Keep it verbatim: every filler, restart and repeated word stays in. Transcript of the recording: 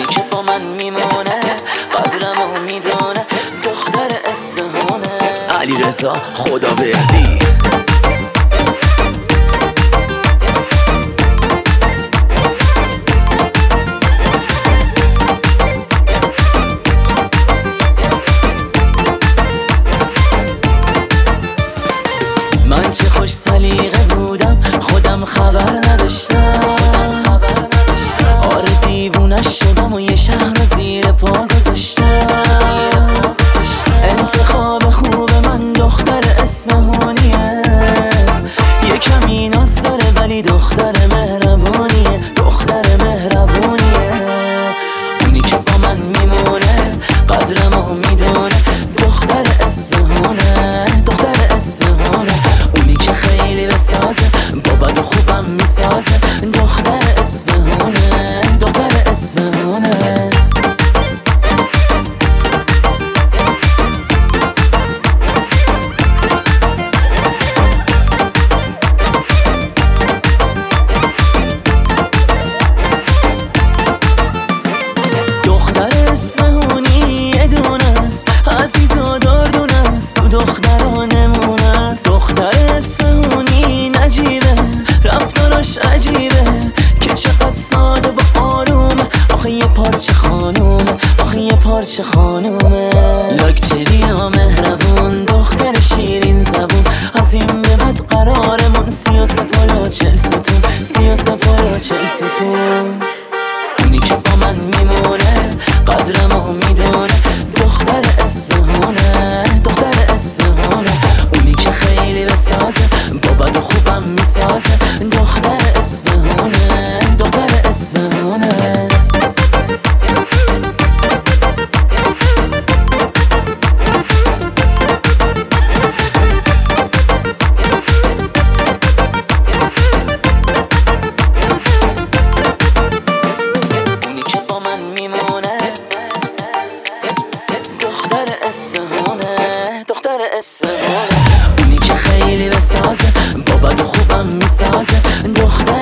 اونی که با من میمونه قدرمو میدونه دختر اصفهانه. علیرضا خدابردی. من چه خوش سلیقه بودم خودم خبر نداشتم، آره دیوونش شدم و یه شهر رو زیر پا گذاشتم. انتخاب خوب من دختر اصفهانیه، یه کمی ناز داره ولی دختر مهربونیه، دختر مهربونیه. اونی که با من میمونه قدرمو میدونه دختر اصفهانه، دختر اصفهانه. اونی که خیلی بسازه با بد و خوبم میسازه دختر اصفهانه، دختر اصفهانه. دختر اصفهانی یه دونه است، عزیز و دردونه است، تو دخترانمون است. دختر اصفهانی نجیبه، رفتارش عجیبه که چقدر ساده و آرومه. آخه یه پارچه خانومه، آخه یه پارچه خانومه. لاکچری ها مهربون، دختر شیرین زبون، از این به بعد قرارمون سی و سه پلو چل ستون، سی و سه پلو چل ستون. اونی که با من میمونه قدرمو میدونه دختر اصفهانه، دختر اصفهانه. اونی که خیلی بسازه با بد و خوبم میسازه دختر اصفهانه، دختر اصفهانه. اصفهانه، دختر اصفهانه. اونی که خیلی بسازه با بد و خوبم میسازه دختر